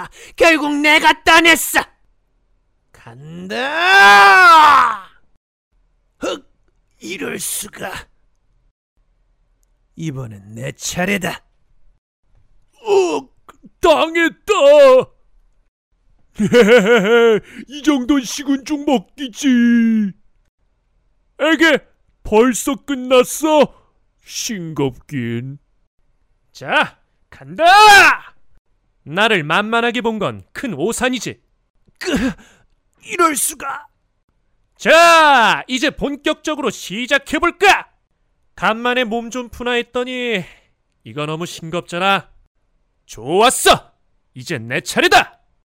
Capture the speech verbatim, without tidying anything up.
결국 내가 따냈어. 간다. 흑, 이럴 수가. 이번엔 내 차례다. 어, 당했다. 이 정도는 식은 죽 먹기지. 에게, 벌써 끝났어? 싱겁긴. 자, 간다! 나를 만만하게 본 건 큰 오산이지. 그, 이럴 수가. 자, 이제 본격적으로 시작해볼까? 간만에 몸 좀 푸나 했더니 이거 너무 싱겁잖아. 좋았어! 이제 내 차례다!